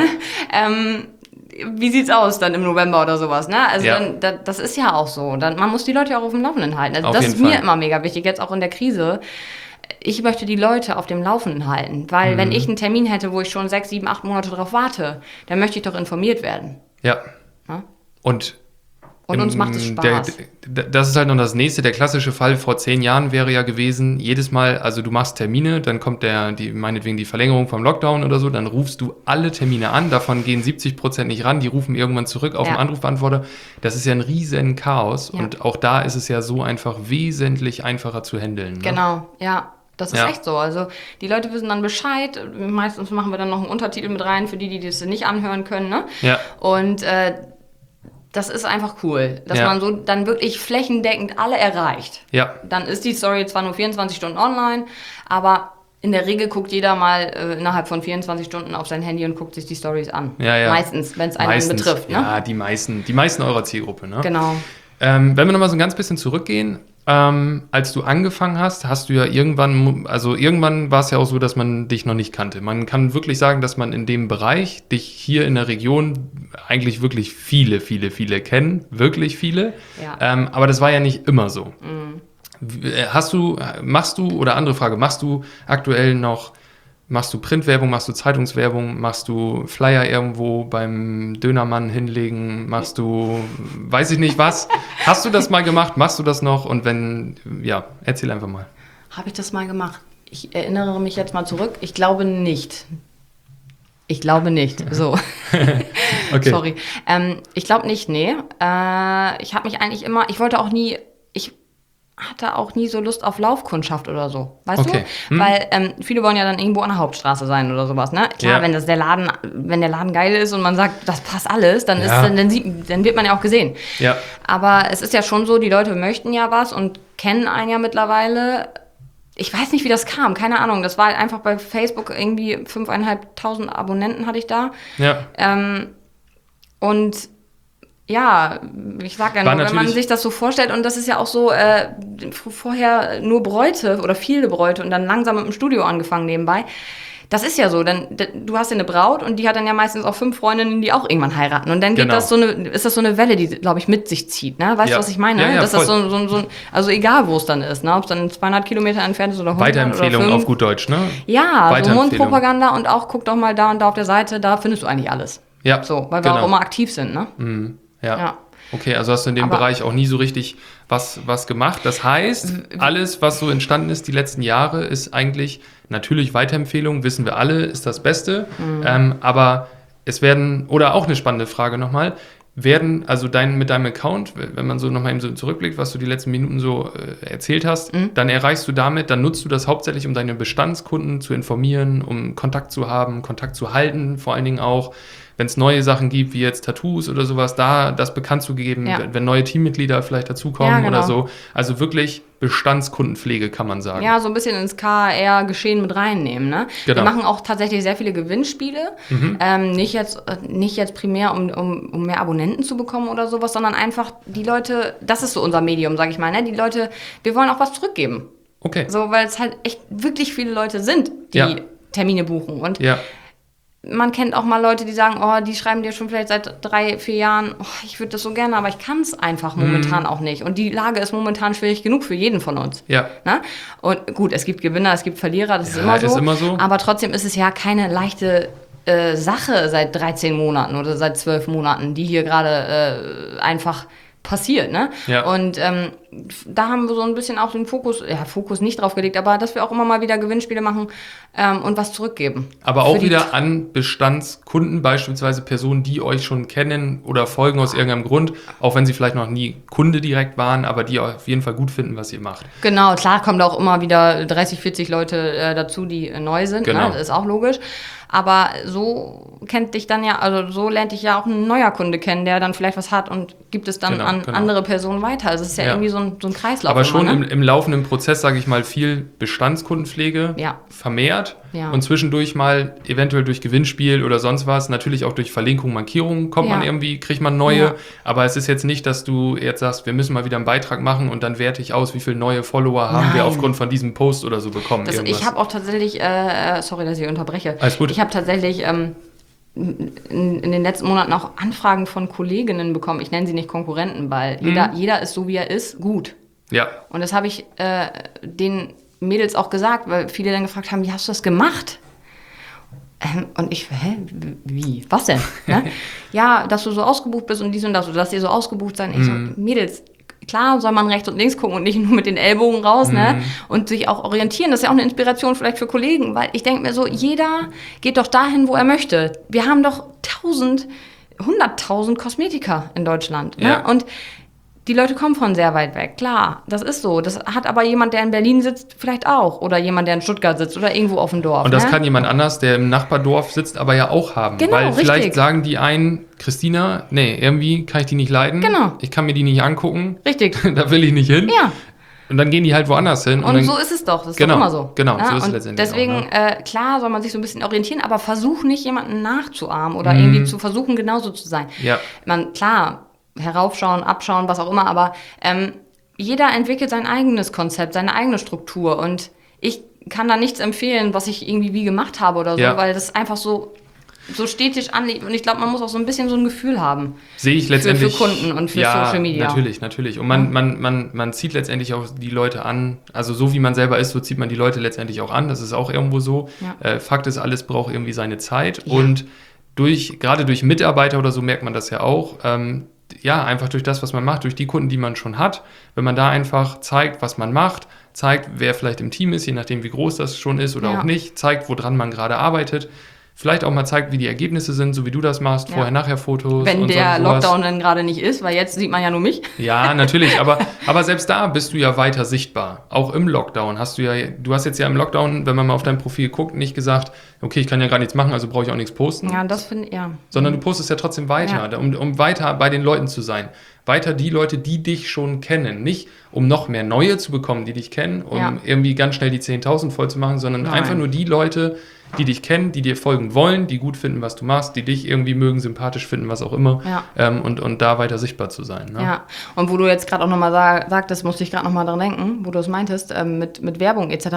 Ne? Wie sieht's aus dann im November oder sowas, ne? Also das ist ja auch so. Man muss die Leute auch auf dem Laufenden halten. Also das ist mir immer mega wichtig, jetzt auch in der Krise. Ich möchte die Leute auf dem Laufenden halten, weil wenn ich einen Termin hätte, wo ich schon 6, 7, 8 Monate drauf warte, dann möchte ich doch informiert werden. Ja. Und Und uns macht es Spaß. Das ist halt noch das Nächste. Der klassische Fall vor 10 Jahren wäre ja gewesen, jedes Mal, also du machst Termine, dann kommt meinetwegen die Verlängerung vom Lockdown oder so, dann rufst du alle Termine an, davon gehen 70% nicht ran, die rufen irgendwann zurück auf den Anrufbeantworter. Das ist ja ein riesen Chaos und auch da ist es ja so einfach wesentlich einfacher zu handeln. Ne? Genau, ja. Das ist echt so. Also die Leute wissen dann Bescheid. Meistens machen wir dann noch einen Untertitel mit rein für die das nicht anhören können. Ne? Ja. Und das ist einfach cool, dass man so dann wirklich flächendeckend alle erreicht. Ja. Dann ist die Story zwar nur 24 Stunden online, aber in der Regel guckt jeder mal innerhalb von 24 Stunden auf sein Handy und guckt sich die Stories an. Ja. Meistens, wenn es einen betrifft. Ne? Ja, die meisten eurer Zielgruppe. Ne? Genau. Wenn wir nochmal so ein ganz bisschen zurückgehen, als du angefangen hast du ja irgendwann war es ja auch so, dass man dich noch nicht kannte. Man kann wirklich sagen, dass man in dem Bereich dich hier in der Region eigentlich wirklich viele kennen. Wirklich viele. Ja. Aber das war ja nicht immer so. Mhm. Machst du aktuell noch, machst du Printwerbung, machst du Zeitungswerbung, machst du Flyer irgendwo beim Dönermann hinlegen, machst du, weiß ich nicht was. Hast du das mal gemacht? Machst du das noch? Und wenn, erzähl einfach mal. Habe ich das mal gemacht? Ich erinnere mich jetzt mal zurück. Ich glaube nicht. So. Okay. Sorry. Ich glaube nicht, nee. Ich habe mich eigentlich immer, ich hatte auch nie so Lust auf Laufkundschaft oder so, weißt du? Weil viele wollen ja dann irgendwo an der Hauptstraße sein oder sowas, ne? Klar, wenn der Laden geil ist und man sagt, das passt alles, dann wird man ja auch gesehen. Ja. Aber es ist ja schon so, die Leute möchten ja was und kennen einen ja mittlerweile. Ich weiß nicht, wie das kam, keine Ahnung. Das war einfach bei Facebook irgendwie 5.500 Abonnenten hatte ich da. Ja. Und ja, ich sag ja nur, wenn man sich das so vorstellt, und das ist ja auch so, vorher nur Bräute oder viele Bräute und dann langsam mit dem Studio angefangen nebenbei. Das ist ja so, du hast ja eine Braut und die hat dann ja meistens auch 5 Freundinnen, die auch irgendwann heiraten. Und dann ist das so eine Welle, die, glaube ich, mit sich zieht. Ne? Weißt du, was ich meine? Ja, das ist also egal, wo es dann ist, ne? Ob es dann 200 Kilometer entfernt ist oder 100 Weiterempfehlung oder 5. auf gut Deutsch, ne? Ja, so Mundpropaganda und auch guck doch mal da und da auf der Seite, da findest du eigentlich alles. Ja, so, weil wir auch immer aktiv sind, ne? Mhm. Ja. Okay, also hast du in dem Bereich auch nie so richtig was gemacht. Das heißt, alles, was so entstanden ist die letzten Jahre, ist eigentlich natürlich Weiterempfehlung, wissen wir alle, ist das Beste. Aber es werden, oder auch eine spannende Frage nochmal, also mit deinem Account, wenn man so nochmal eben so zurückblickt, was du die letzten Minuten so erzählt hast, dann nutzt du das hauptsächlich, um deine Bestandskunden zu informieren, um Kontakt zu haben, Kontakt zu halten, vor allen Dingen auch, wenn es neue Sachen gibt, wie jetzt Tattoos oder sowas, das bekannt zu geben, wenn neue Teammitglieder vielleicht dazukommen oder so. Also wirklich Bestandskundenpflege, kann man sagen. Ja, so ein bisschen ins KR-Geschehen mit reinnehmen. Ne? Genau. Wir machen auch tatsächlich sehr viele Gewinnspiele. Nicht jetzt primär, um mehr Abonnenten zu bekommen oder sowas, sondern einfach die Leute, das ist so unser Medium, sag ich mal. Ne? Die Leute, wir wollen auch was zurückgeben. Okay. So, weil es halt echt wirklich viele Leute sind, die Termine buchen. Und man kennt auch mal Leute, die sagen, die schreiben dir schon vielleicht seit 3-4 Jahren, ich würde das so gerne, aber ich kann es einfach momentan auch nicht. Und die Lage ist momentan schwierig genug für jeden von uns. Ja. Na? Und gut, es gibt Gewinner, es gibt Verlierer, das ist immer so. Aber trotzdem ist es ja keine leichte Sache seit 13 Monaten oder seit 12 Monaten, die hier gerade einfach passiert, ne? Ja. Und da haben wir so ein bisschen auch den Fokus nicht drauf gelegt, aber dass wir auch immer mal wieder Gewinnspiele machen und was zurückgeben. Aber auch wieder an Bestandskunden, beispielsweise Personen, die euch schon kennen oder folgen aus irgendeinem Grund, auch wenn sie vielleicht noch nie Kunde direkt waren, aber die auf jeden Fall gut finden, was ihr macht. Genau, klar kommen da auch immer wieder 30, 40 Leute dazu, die neu sind, genau. Ne? Das ist auch logisch. Aber so lernt dich ja auch ein neuer Kunde kennen, der dann vielleicht was hat und gibt es dann an andere Personen weiter. Also es ist ja irgendwie so ein Kreislauf. Aber schon im laufenden Prozess, sage ich mal, viel Bestandskundenpflege vermehrt und zwischendurch mal eventuell durch Gewinnspiel oder sonst was, natürlich auch durch Verlinkung, Markierung kriegt man neue. Aber es ist jetzt nicht, dass du jetzt sagst, wir müssen mal wieder einen Beitrag machen und dann werte ich aus, wie viele neue Follower haben wir aufgrund von diesem Post oder so bekommen. Ich habe auch tatsächlich, sorry, dass ich unterbreche. Alles gut. Ich habe tatsächlich in den letzten Monaten auch Anfragen von Kolleginnen bekommen. Ich nenne sie nicht Konkurrenten, weil jeder ist so, wie er ist, gut. Ja. Und das habe ich den Mädels auch gesagt, weil viele dann gefragt haben, wie hast du das gemacht? Und ich, wie? Was denn? Ne? Ja, dass du so ausgebucht bist und dies und das, oder dass ihr so ausgebucht seid. Ich so, Mädels, klar soll man rechts und links gucken und nicht nur mit den Ellbogen raus, ne? Und sich auch orientieren. Das ist ja auch eine Inspiration vielleicht für Kollegen, weil ich denke mir so, jeder geht doch dahin, wo er möchte. Wir haben doch 100.000 Kosmetiker in Deutschland. Ne? Ja. Und die Leute kommen von sehr weit weg, klar, das ist so. Das hat aber jemand, der in Berlin sitzt, vielleicht auch. Oder jemand, der in Stuttgart sitzt oder irgendwo auf dem Dorf. Und das kann jemand anders, der im Nachbardorf sitzt, aber ja auch haben. Genau, weil richtig. vielleicht sagen die einen, Christina, nee, irgendwie kann ich die nicht leiden. Genau. Ich kann mir die nicht angucken. Richtig. Da will ich nicht hin. Ja. Und dann gehen die halt woanders hin. Und dann, so ist es doch. Das ist genau, doch immer so. Genau, ja? so ist es und letztendlich deswegen, auch, ne? klar soll man sich so ein bisschen orientieren, aber versuch nicht, jemanden nachzuahmen oder irgendwie zu versuchen, genauso zu sein. Ja. Klar, heraufschauen, abschauen, was auch immer, aber jeder entwickelt sein eigenes Konzept, seine eigene Struktur und ich kann da nichts empfehlen, was ich irgendwie wie gemacht habe oder so, weil das einfach so stetig anliegt und ich glaube, man muss auch so ein bisschen so ein Gefühl haben. Sehe ich letztendlich. Für Kunden und für Social Media. Natürlich. Und man zieht letztendlich auch die Leute an, also so wie man selber ist, so zieht man die Leute letztendlich auch an, das ist auch irgendwo so. Ja. Fakt ist, alles braucht irgendwie seine Zeit und gerade durch Mitarbeiter oder so merkt man das ja auch, einfach durch das, was man macht, durch die Kunden, die man schon hat, wenn man da einfach zeigt, was man macht, zeigt, wer vielleicht im Team ist, je nachdem, wie groß das schon ist oder auch nicht, zeigt, woran man gerade arbeitet, vielleicht auch mal zeigt, wie die Ergebnisse sind, so wie du das machst, Vorher-Nachher-Fotos. Wenn und der sowas. Lockdown dann gerade nicht ist, weil jetzt sieht man ja nur mich. Ja, natürlich, aber selbst da bist du ja weiter sichtbar. Auch im Lockdown du hast jetzt ja im Lockdown, wenn man mal auf dein Profil guckt, nicht gesagt, okay, ich kann ja gar nichts machen, also brauche ich auch nichts posten. Ja, das finde ich, Sondern du postest ja trotzdem weiter, um weiter bei den Leuten zu sein. Weiter die Leute, die dich schon kennen. Nicht, um noch mehr Neue zu bekommen, die dich kennen, um irgendwie ganz schnell die 10.000 voll zu machen, sondern einfach nur die Leute, die dich kennen, die dir folgen wollen, die gut finden, was du machst, die dich irgendwie mögen, sympathisch finden, was auch immer. Ja. Und da weiter sichtbar zu sein. Ne? Ja, und wo du jetzt gerade auch nochmal sagtest, musste ich gerade nochmal dran denken, wo du es meintest, mit Werbung etc.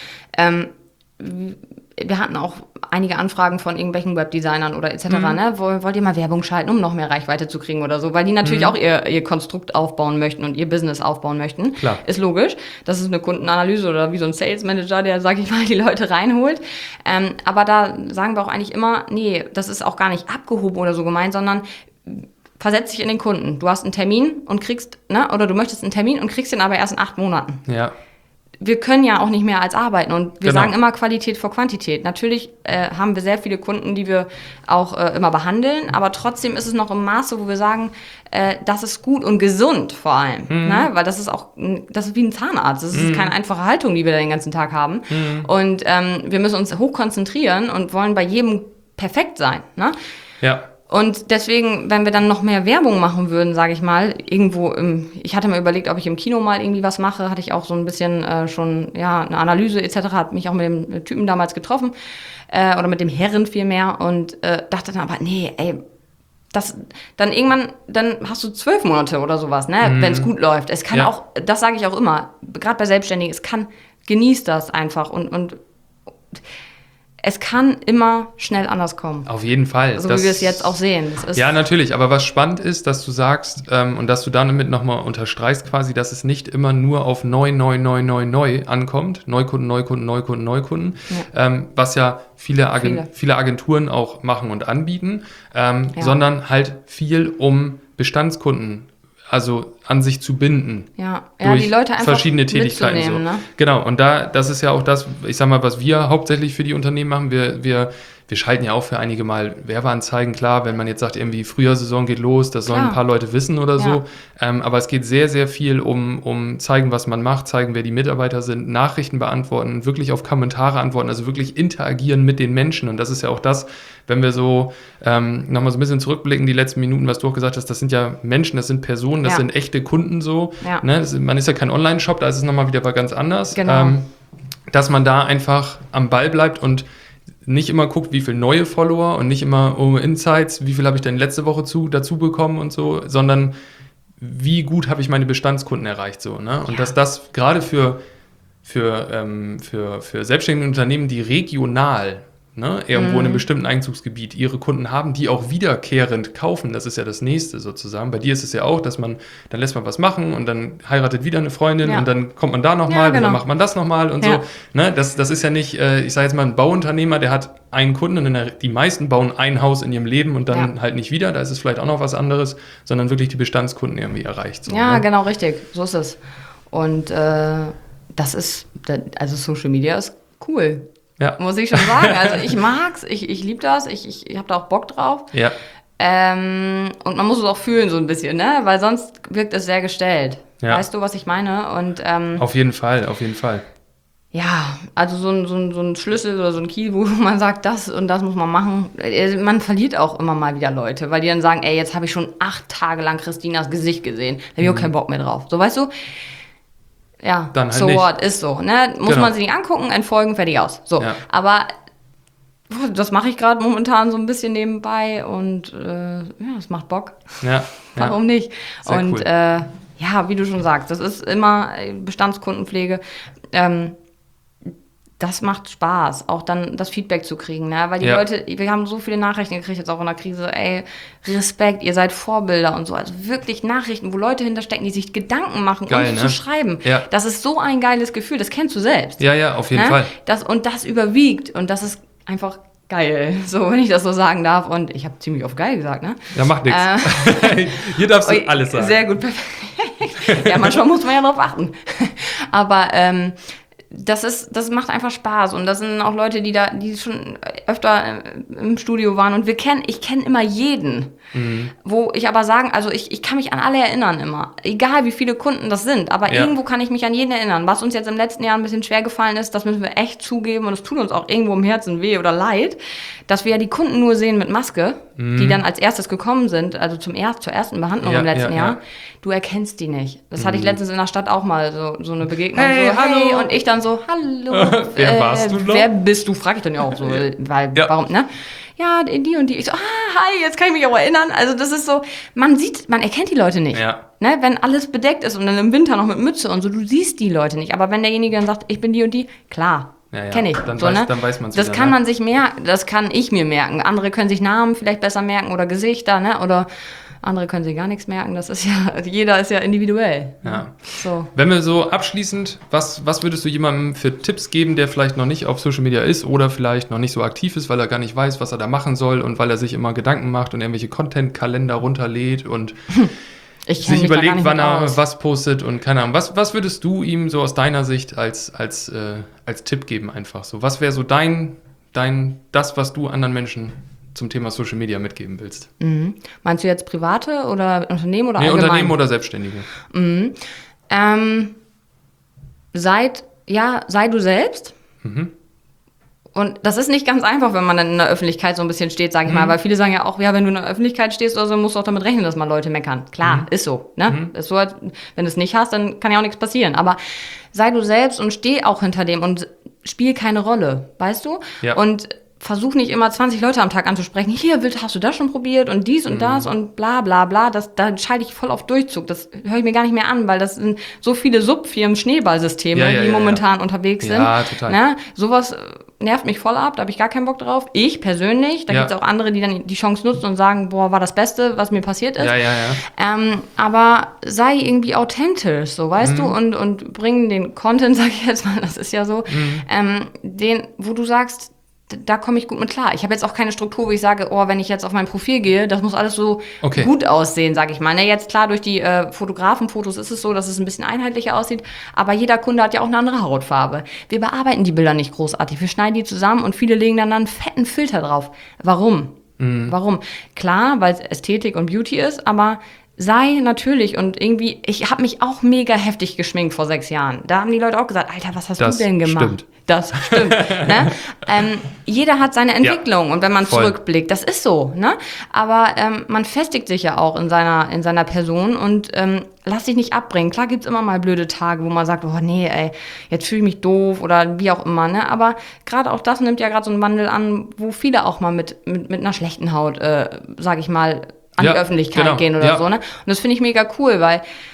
Wir hatten auch einige Anfragen von irgendwelchen Webdesignern oder etc. Ne? Wollt ihr mal Werbung schalten, um noch mehr Reichweite zu kriegen oder so? Weil die natürlich auch ihr Konstrukt aufbauen möchten und ihr Business aufbauen möchten. Klar. Ist logisch. Das ist eine Kundenanalyse oder wie so ein Sales Manager, der, sag ich mal, die Leute reinholt. Aber da sagen wir auch eigentlich immer, nee, das ist auch gar nicht abgehoben oder so gemeint, sondern versetz dich in den Kunden. Du hast einen Termin und kriegst, oder du möchtest einen Termin und kriegst den aber erst in 8 Monaten. Ja. Wir können ja auch nicht mehr als arbeiten und wir sagen immer Qualität vor Quantität. Natürlich haben wir sehr viele Kunden, die wir auch immer behandeln, aber trotzdem ist es noch im Maße, wo wir sagen, das ist gut und gesund vor allem, ne? Weil das ist wie ein Zahnarzt. Das ist keine einfache Haltung, die wir da den ganzen Tag haben. Und wir müssen uns hoch konzentrieren und wollen bei jedem perfekt sein. Ne? Ja. Und deswegen, wenn wir dann noch mehr Werbung machen würden, sage ich mal, irgendwo ich hatte mir überlegt, ob ich im Kino mal irgendwie was mache, hatte ich auch so ein bisschen eine Analyse etc., hat mich auch mit dem Typen damals getroffen, oder mit dem Herren vielmehr und dachte dann aber, nee, ey, dann irgendwann, dann hast du 12 Monate oder sowas, ne, wenn es gut läuft. Es kann auch, das sage ich auch immer, gerade bei Selbstständigen, genießt das einfach und es kann immer schnell anders kommen. Auf jeden Fall. So wie wir es jetzt auch sehen. Das ist ja, natürlich. Aber was spannend ist, dass du sagst und dass du damit nochmal unterstreichst quasi, dass es nicht immer nur auf neu ankommt. Neukunden. Ja. Was ja viele Agenturen auch machen und anbieten. Sondern halt viel um Bestandskunden an sich zu binden. Ja, durch die Leute einfach verschiedene Tätigkeiten. So. Ne? Genau, und das ist ja auch das, ich sag mal, was wir hauptsächlich für die Unternehmen machen. Wir schalten ja auch für einige mal Werbeanzeigen, klar, wenn man jetzt sagt, irgendwie Frühjahrsaison geht los, das sollen ein paar Leute wissen oder so. Aber es geht sehr, sehr viel um zeigen, was man macht, zeigen, wer die Mitarbeiter sind, Nachrichten beantworten, wirklich auf Kommentare antworten, also wirklich interagieren mit den Menschen. Und das ist ja auch das, wenn wir so nochmal so ein bisschen zurückblicken, die letzten Minuten, was du auch gesagt hast, das sind ja Menschen, das sind Personen, das sind echte Kunden so. Ja. Ne? Man ist ja kein Online-Shop, da ist es nochmal wieder ganz anders. Genau. Dass man da einfach am Ball bleibt und nicht immer guckt, wie viele neue Follower und nicht immer Insights, wie viel habe ich denn letzte Woche dazu bekommen und so, sondern wie gut habe ich meine Bestandskunden erreicht so, ne? Und dass das gerade für selbstständige Unternehmen, die regional ne, irgendwo in einem bestimmten Einzugsgebiet ihre Kunden haben, die auch wiederkehrend kaufen. Das ist ja das Nächste sozusagen. Bei dir ist es ja auch, dass dann lässt man was machen und dann heiratet wieder eine Freundin und dann kommt man da nochmal und dann macht man das nochmal und so. Ne, das ist ja nicht, ich sage jetzt mal, ein Bauunternehmer, der hat einen Kunden und die meisten bauen ein Haus in ihrem Leben und dann halt nicht wieder. Da ist es vielleicht auch noch was anderes, sondern wirklich die Bestandskunden irgendwie erreicht. So, ja, ne? genau, richtig. So ist es. Und das ist, also Social Media ist cool. Ja. Muss ich schon sagen. Also ich mag's, ich liebe das, ich habe da auch Bock drauf. Ja. Und man muss es auch fühlen so ein bisschen, ne? Weil sonst wirkt es sehr gestellt. Ja. Weißt du, was ich meine? Und, auf jeden Fall. Ja, also so ein Schlüssel oder so ein Key, wo man sagt, das und das muss man machen. Man verliert auch immer mal wieder Leute, weil die dann sagen, ey, jetzt habe ich schon 8 Tage lang Christinas Gesicht gesehen. Da habe ich auch keinen Bock mehr drauf. So, weißt du? Ja, dann halt so nicht. what, ist so. Ne? Muss man sich nicht angucken, entfolgen, fertig aus. So, aber das mache ich gerade momentan so ein bisschen nebenbei und es macht Bock. Ja. Warum nicht? Sehr und cool. Ja, wie du schon sagst, das ist immer Bestandskundenpflege. Das macht Spaß, auch dann das Feedback zu kriegen, ne? Weil die Leute, wir haben so viele Nachrichten gekriegt, jetzt auch in der Krise, ey, Respekt, ihr seid Vorbilder und so. Also wirklich Nachrichten, wo Leute hinterstecken, die sich Gedanken machen, uns zu schreiben. Ja. Das ist so ein geiles Gefühl, das kennst du selbst. Ja, auf jeden Fall. Und das überwiegt und das ist einfach geil, so, wenn ich das so sagen darf. Und ich habe ziemlich oft geil gesagt, ne? Ja, macht nichts. Hier darfst du alles sagen. Sehr gut, perfekt. Ja, manchmal muss man ja drauf achten. Aber das macht einfach Spaß und das sind auch Leute, die schon öfter im Studio waren und ich kenne immer jeden, wo ich aber sagen, also ich kann mich an alle erinnern immer, egal wie viele Kunden das sind, aber irgendwo kann ich mich an jeden erinnern. Was uns jetzt im letzten Jahr ein bisschen schwer gefallen ist, das müssen wir echt zugeben und es tut uns auch irgendwo im Herzen weh oder leid, dass wir ja die Kunden nur sehen mit Maske, die dann als erstes gekommen sind, also zur ersten Behandlung im letzten Jahr. Du erkennst die nicht. Das hatte ich letztens in der Stadt auch mal, so eine Begegnung. Hey, so, hallo. Hey, und ich dann so, hallo. Wer warst du noch? Wer bist du? Frag ich dann ja auch so, weil, warum, ne? Ja, die und die. Ich so, hi, jetzt kann ich mich auch erinnern. Also das ist so, man erkennt die Leute nicht. Ja. Ne? Wenn alles bedeckt ist und dann im Winter noch mit Mütze und so, du siehst die Leute nicht. Aber wenn derjenige dann sagt, ich bin die und die, klar. Kenne ich. Dann so, weiß man es Das kann man sich merken, das kann ich mir merken. Andere können sich Namen vielleicht besser merken oder Gesichter, ne? Oder andere können sich gar nichts merken. Das ist ja, jeder ist ja individuell. Ja. So. Wenn wir so abschließend, was würdest du jemandem für Tipps geben, der vielleicht noch nicht auf Social Media ist oder vielleicht noch nicht so aktiv ist, weil er gar nicht weiß, was er da machen soll und weil er sich immer Gedanken macht und irgendwelche Content-Kalender runterlädt und sich überlegt, wann er was postet und keine Ahnung. Was würdest du ihm so aus deiner Sicht als Tipp geben einfach so? Was wäre so das, was du anderen Menschen zum Thema Social Media mitgeben willst? Mhm. Meinst du jetzt private oder Unternehmen oder allgemein? Unternehmen oder Selbstständige. Mhm. Sei du selbst. Mhm. Und das ist nicht ganz einfach, wenn man dann in der Öffentlichkeit so ein bisschen steht, sage ich mal, weil viele sagen ja auch, ja, wenn du in der Öffentlichkeit stehst oder so, musst du auch damit rechnen, dass mal Leute meckern. Klar, ist so, ne? Ist so, wenn du es nicht hast, dann kann ja auch nichts passieren. Aber sei du selbst und steh auch hinter dem und spiel keine Rolle, weißt du? Ja. Und versuch nicht immer 20 Leute am Tag anzusprechen. Hier, hast du das schon probiert und dies und das und bla bla bla. Da schalte ich voll auf Durchzug. Das höre ich mir gar nicht mehr an, weil das sind so viele Subfirmen, Schneeballsysteme, die momentan unterwegs sind. Ja, total. Ne? Sowas nervt mich voll ab, da habe ich gar keinen Bock drauf. Ich persönlich, da gibt es auch andere, die dann die Chance nutzen und sagen, boah, war das Beste, was mir passiert ist. Aber sei irgendwie authentisch, so, weißt du, und bring den Content, sag ich jetzt mal, das ist ja so, wo du sagst, da komme ich gut mit klar. Ich habe jetzt auch keine Struktur, wo ich sage, oh, wenn ich jetzt auf mein Profil gehe, das muss alles so gut aussehen, sage ich mal. Ne, jetzt klar, durch die Fotografenfotos ist es so, dass es ein bisschen einheitlicher aussieht, aber jeder Kunde hat ja auch eine andere Hautfarbe. Wir bearbeiten die Bilder nicht großartig. Wir schneiden die zusammen und viele legen dann einen fetten Filter drauf. Warum? Warum? Klar, weil es Ästhetik und Beauty ist, aber sei natürlich und irgendwie, ich habe mich auch mega heftig geschminkt vor 6 Jahren. Da haben die Leute auch gesagt, Alter, was hast du denn gemacht? Stimmt. Das stimmt. Ne? Jeder hat seine Entwicklung und wenn man zurückblickt, das ist so. Ne? Aber man festigt sich ja auch in seiner Person und lass dich nicht abbringen. Klar gibt's immer mal blöde Tage, wo man sagt, oh nee, ey, jetzt fühle ich mich doof oder wie auch immer. Ne? Aber gerade auch das nimmt ja gerade so einen Wandel an, wo viele auch mal mit einer schlechten Haut, sag ich mal, an die Öffentlichkeit gehen oder so. Ne? Und das finde ich mega cool, weil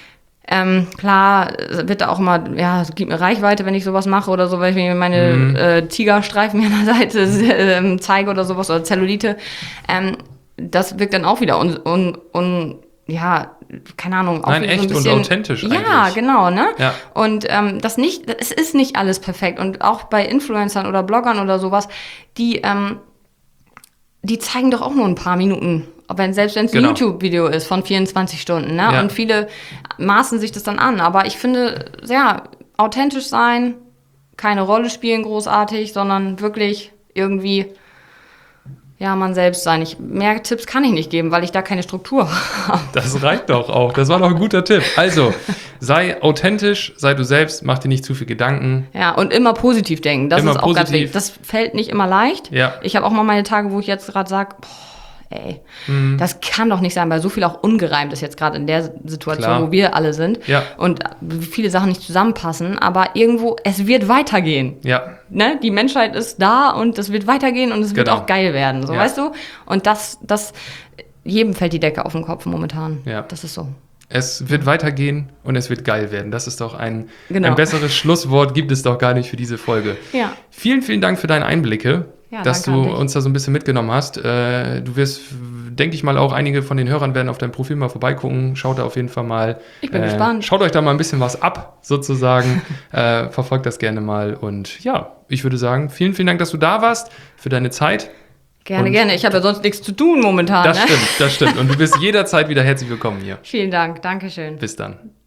Klar wird da auch immer, ja, es gibt mir Reichweite, wenn ich sowas mache oder so, weil ich mir meine Tigerstreifen an der Seite zeige oder sowas oder Zellulite. Das wirkt dann auch wieder ja, keine Ahnung. Auch Nein, so echt ein bisschen, und authentisch eigentlich. Ja, genau, ne? Ja. Und es ist nicht alles perfekt. Und auch bei Influencern oder Bloggern oder sowas, die zeigen doch auch nur ein paar Minuten. Selbst wenn es ein Genau. YouTube-Video ist von 24 Stunden, ne? Ja. Und viele maßen sich das dann an. Aber ich finde, ja, authentisch sein, keine Rolle spielen großartig, sondern wirklich irgendwie, ja, man selbst sein. Mehr Tipps kann ich nicht geben, weil ich da keine Struktur habe. Das reicht doch auch. Das war doch ein guter Tipp. Also, sei authentisch, sei du selbst, mach dir nicht zu viel Gedanken. Ja, und immer positiv denken. Das Immer ist auch ganz positiv. wichtig. Das fällt nicht immer leicht. Ja. Ich habe auch mal meine Tage, wo ich jetzt gerade sage, das kann doch nicht sein, weil so viel auch ungereimt ist jetzt gerade in der Situation, Klar. wo wir alle sind. Ja. Und viele Sachen nicht zusammenpassen. Aber irgendwo, es wird weitergehen. Ja, Ne? Die Menschheit ist da und es wird weitergehen und es wird Genau. auch geil werden. So, Ja. weißt du? Und jedem fällt die Decke auf den Kopf momentan. Ja. Das ist so. es wird weitergehen und es wird geil werden. Das ist doch ein Genau. besseres Schlusswort gibt es doch gar nicht für diese Folge. Ja. Vielen, vielen Dank für deine Einblicke, Ja, dass danke du an dich. uns da so ein bisschen mitgenommen hast. Du wirst, denke ich mal, auch einige von den Hörern werden auf deinem Profil mal vorbeigucken. Schaut da auf jeden Fall mal. Ich bin gespannt. Schaut euch da mal ein bisschen was ab, sozusagen. Verfolgt das gerne mal. Und ja, ich würde sagen, vielen, vielen Dank, dass du da warst, für deine Zeit. Gerne, Und gerne. Ich habe ja sonst nichts zu tun momentan. Das Ne? stimmt, das stimmt. Und du bist jederzeit wieder herzlich willkommen hier. Vielen Dank. Dankeschön. Bis dann.